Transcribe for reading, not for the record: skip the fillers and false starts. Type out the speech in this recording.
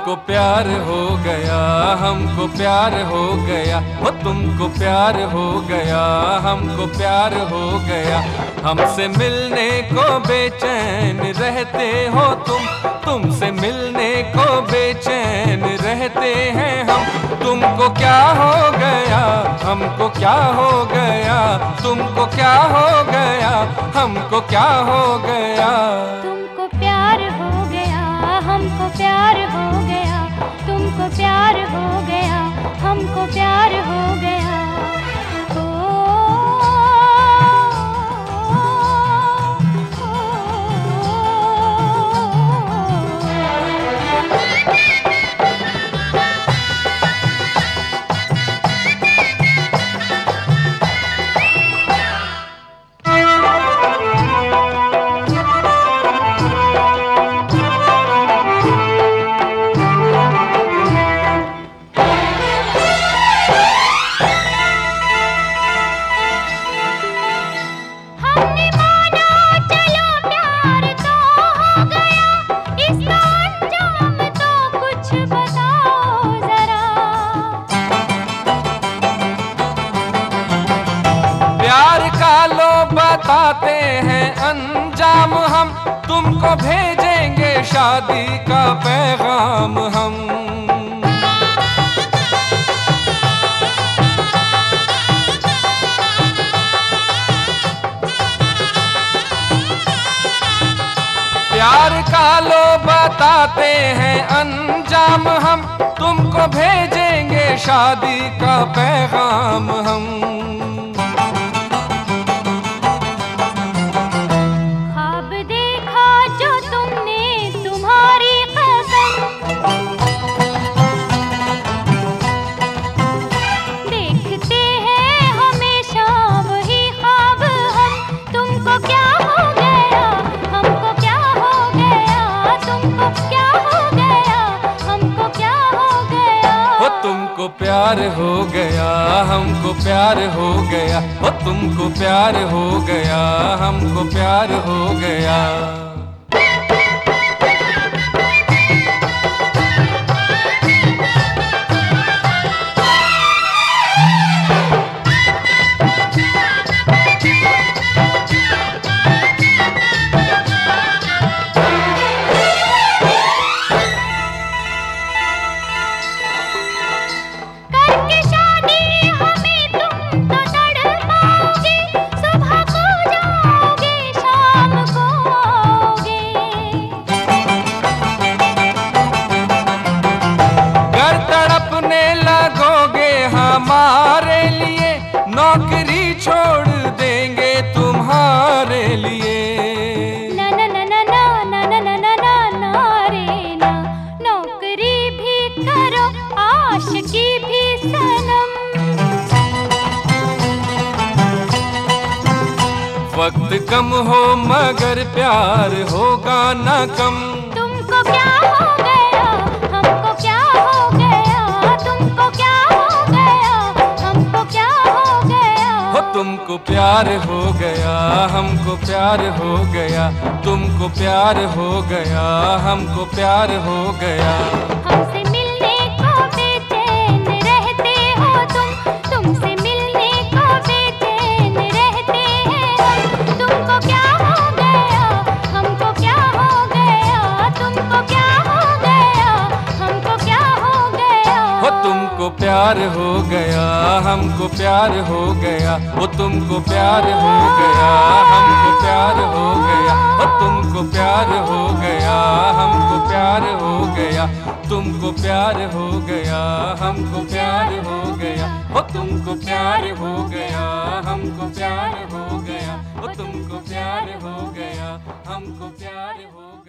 तुमको प्यार हो गया, हमको प्यार हो गया, वो तुमको प्यार हो गया, हमको प्यार हो गया। हमसे मिलने को बेचैन रहते हो तुमसे मिलने को बेचैन रहते हैं हम। तुमको क्या हो गया, हमको क्या हो गया, तुमको क्या हो गया, हमको क्या हो गया। तुमको प्यार हो गया, हमको प्यार हो गया, तुमको प्यार हो गया, हमको प्यार हो गया। बताते हैं अंजाम हम, तुमको भेजेंगे शादी का पैगाम हम। प्यार का लो बताते हैं अंजाम हम, तुमको भेजेंगे शादी का पैगाम हम। तुमको प्यार हो गया, हमको प्यार हो गया, वो तुमको प्यार हो गया, हमको प्यार हो गया। हमारे लिए नौकरी छोड़ देंगे तुम्हारे लिए। ना ना ना ना ना ना ना ना ना ना ना रे ना, नौकरी भी करो आशिकी भी सनम। वक्त कम हो मगर प्यार होगा ना कम। तुमको क्या हो गया, हमको क्या हो गया, तुमको क्या हो गया, हमको क्या हो गया। हो तुमको प्यार हो गया, हमको प्यार हो गया, तुमको प्यार हो गया, हमको प्यार हो गया। हमसे मिलने को बेचैन रहते हो तुमसे मिलने को बेचैन रहते हैं हम। तुमको क्या हो गया, हमको क्या हो गया, तुमको क्या हो गया, हमको क्या हो गया। हो तुमको प्यार हो गया, हमको प्यार हो गया, वो तुमको प्यार हो गया, हमको प्यार हो गया, वो तुमको प्यार हो गया, हमको प्यार हो गया, तुमको प्यार हो गया, हमको प्यार हो गया, वो तुमको प्यार हो गया, हमको प्यार हो गया, वो तुमको प्यार हो गया, हमको प्यार हो गया।